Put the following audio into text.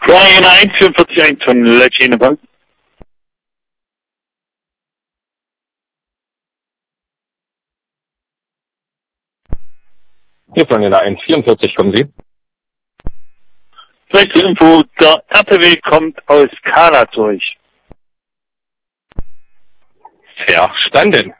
Kleine 1,44 von Leitschänebank. Hier von der 1,44 kommen Sie. Vielleicht zur Info, der RPW kommt aus Kala durch. Verstanden.